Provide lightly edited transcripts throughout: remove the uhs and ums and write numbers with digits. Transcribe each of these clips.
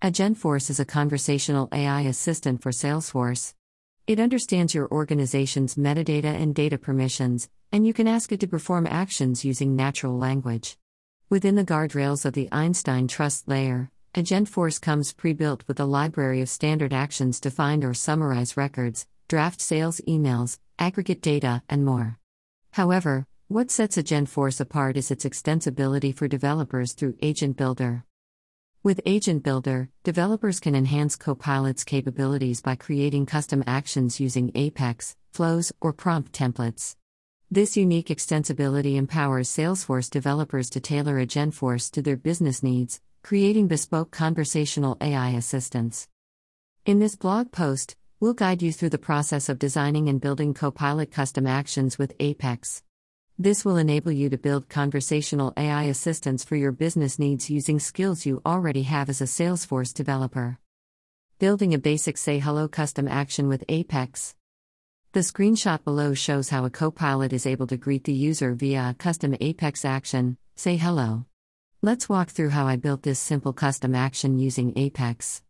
Agentforce is a conversational AI assistant for Salesforce. It understands your organization's metadata and data permissions, and you can ask it to perform actions using natural language. Within the guardrails of the Einstein Trust Layer, Agentforce comes pre-built with a library of standard actions to find or summarize records, draft sales emails, aggregate data, and more. However, what sets Agentforce apart is its extensibility for developers through Agent Builder. With Agent Builder, developers can enhance Copilot's capabilities by creating custom actions using Apex, flows, or prompt templates. This unique extensibility empowers Salesforce developers to tailor Agentforce to their business needs, creating bespoke conversational AI assistants. In this blog post, we'll guide you through the process of designing and building Copilot custom actions with Apex. This will enable you to build conversational AI assistants for your business needs using skills you already have as a Salesforce developer. Building a basic Say Hello custom action with Apex. The screenshot below shows how a Copilot is able to greet the user via a custom Apex action, Say Hello. Let's walk through how I built this simple custom action using Apex.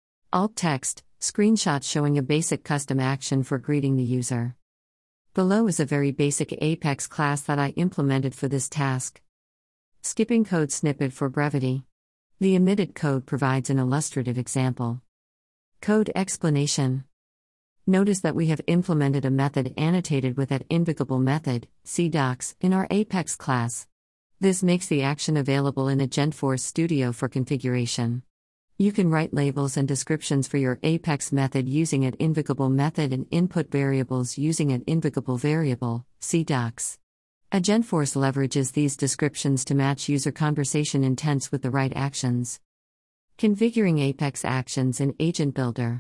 Alt text, screenshot showing a basic custom action for greeting the user. Below is a very basic Apex class that I implemented for this task. Skipping code snippet for brevity. The omitted code provides an illustrative example. Code explanation. Notice that we have implemented a method annotated with @invocable method, cdocs, in our Apex class. This makes the action available in Agentforce Studio for configuration. You can write labels and descriptions for your Apex method using @invocable method and input variables using @invocable variable, cdocs. Agentforce leverages these descriptions to match user conversation intents with the right actions. Configuring Apex actions in Agent Builder.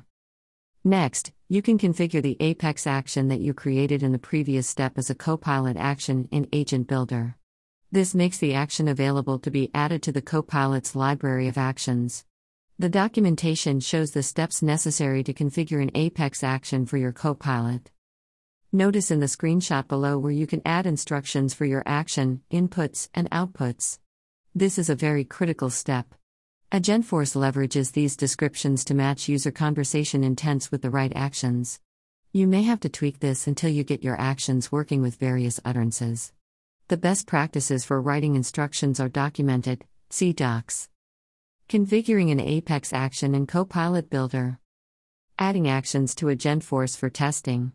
Next, you can configure the Apex action that you created in the previous step as a Copilot action in Agent Builder. This makes the action available to be added to the Copilot's library of actions. The documentation shows the steps necessary to configure an Apex action for your Copilot. Notice in the screenshot below where you can add instructions for your action, inputs, and outputs. This is a very critical step. Agentforce leverages these descriptions to match user conversation intents with the right actions. You may have to tweak this until you get your actions working with various utterances. The best practices for writing instructions are documented, see docs. Configuring an Apex action in Copilot Builder. Adding actions to Agentforce for testing.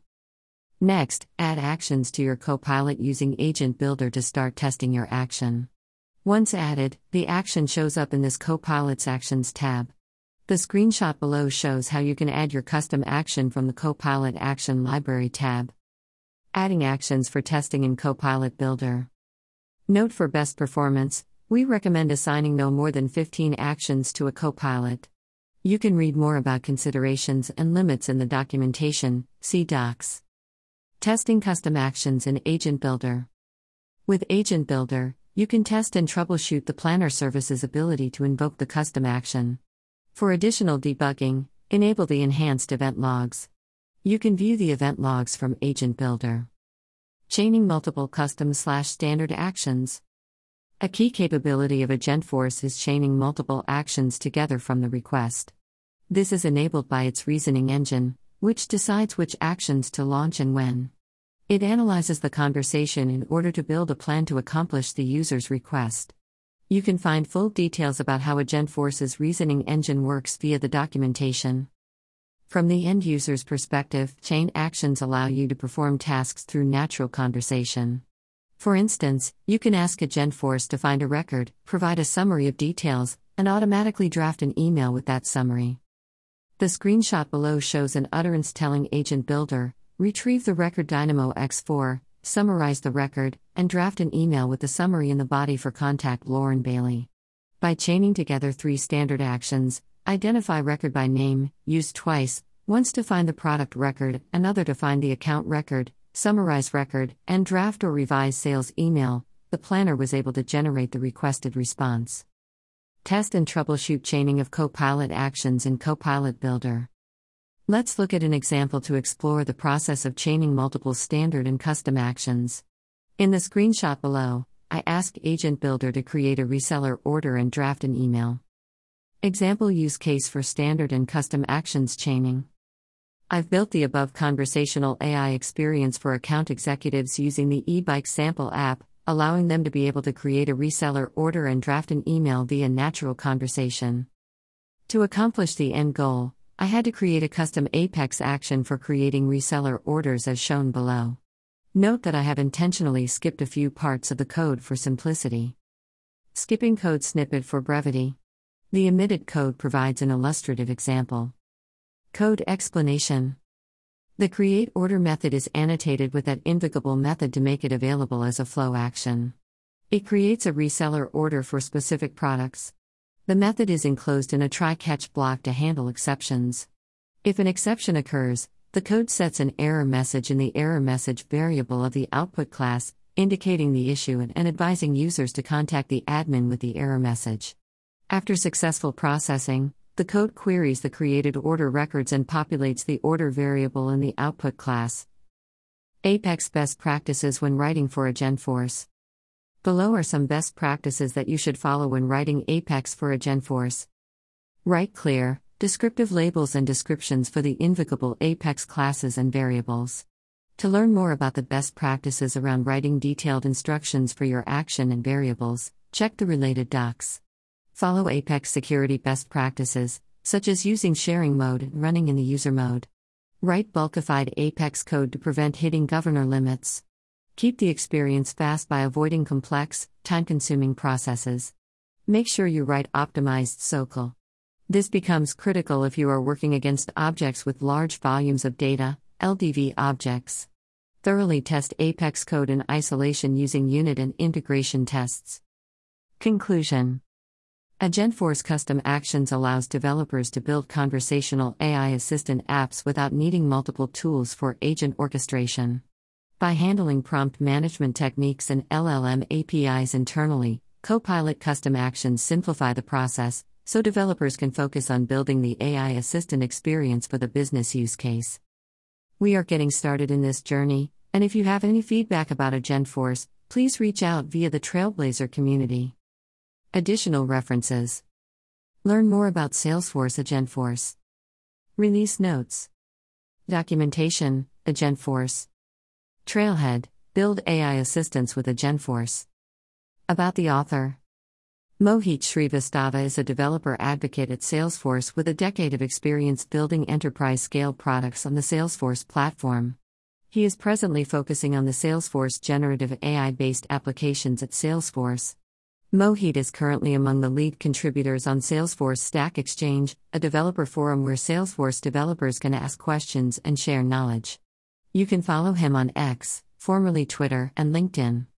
Next, add actions to your Copilot using Agent Builder to start testing your action. Once added, the action shows up in this Copilot's Actions tab. The screenshot below shows how you can add your custom action from the Copilot Action Library tab. Adding actions for testing in Copilot Builder. Note for best performance, we recommend assigning no more than 15 actions to a Copilot. You can read more about considerations and limits in the documentation, see docs. Testing custom actions in Agent Builder. With Agent Builder, you can test and troubleshoot the Planner service's ability to invoke the custom action. For additional debugging, enable the enhanced event logs. You can view the event logs from Agent Builder. Chaining multiple custom/standard actions. A key capability of Agentforce is chaining multiple actions together from the request. This is enabled by its reasoning engine, which decides which actions to launch and when. It analyzes the conversation in order to build a plan to accomplish the user's request. You can find full details about how Agentforce's reasoning engine works via the documentation. From the end user's perspective, chain actions allow you to perform tasks through natural conversation. For instance, you can ask Agentforce to find a record, provide a summary of details, and automatically draft an email with that summary. The screenshot below shows an utterance telling Agent Builder, retrieve the record Dynamo X4, summarize the record, and draft an email with the summary in the body for contact Lauren Bailey. By chaining together 3 standard actions, identify record by name, used twice, once to find the product record, another to find the account record, summarize record, and draft or revise sales email, the planner was able to generate the requested response. Test and troubleshoot chaining of Copilot actions in Copilot Builder. Let's look at an example to explore the process of chaining multiple standard and custom actions. In the screenshot below, I ask Agent Builder to create a reseller order and draft an email. Example use case for standard and custom actions chaining. I've built the above conversational AI experience for account executives using the eBike sample app, allowing them to be able to create a reseller order and draft an email via natural conversation. To accomplish the end goal, I had to create a custom Apex action for creating reseller orders as shown below. Note that I have intentionally skipped a few parts of the code for simplicity. Skipping code snippet for brevity. The omitted code provides an illustrative example. Code explanation. The create order method is annotated with that invocable method to make it available as a flow action. It creates a reseller order for specific products. The method is enclosed in a try-catch block to handle exceptions. If an exception occurs, the code sets an error message in the error message variable of the output class, indicating the issue and advising users to contact the admin with the error message. After successful processing, the code queries the created order records and populates the order variable in the output class. Apex best practices when writing for Agentforce. Below are some best practices that you should follow when writing Apex for Agentforce. Write clear, descriptive labels and descriptions for the invocable Apex classes and variables. To learn more about the best practices around writing detailed instructions for your action and variables, check the related docs. Follow Apex security best practices, such as using sharing mode and running in the user mode. Write bulkified Apex code to prevent hitting governor limits. Keep the experience fast by avoiding complex, time-consuming processes. Make sure you write optimized SOQL. This becomes critical if you are working against objects with large volumes of data, LDV objects. Thoroughly test Apex code in isolation using unit and integration tests. Conclusion. Agentforce Custom Actions allows developers to build conversational AI assistant apps without needing multiple tools for agent orchestration. By handling prompt management techniques and LLM APIs internally, Copilot Custom Actions simplify the process, so developers can focus on building the AI assistant experience for the business use case. We are getting started in this journey, and if you have any feedback about Agentforce, please reach out via the Trailblazer community. Additional references. Learn more about Salesforce Agentforce. Release notes. Documentation, Agentforce. Trailhead, build AI assistants with Agentforce. About the author. Mohit Srivastava is a developer advocate at Salesforce with a decade of experience building enterprise-scale products on the Salesforce platform. He is presently focusing on the Salesforce generative AI-based applications at Salesforce. Mohit is currently among the lead contributors on Salesforce Stack Exchange, a developer forum where Salesforce developers can ask questions and share knowledge. You can follow him on X, formerly Twitter, and LinkedIn.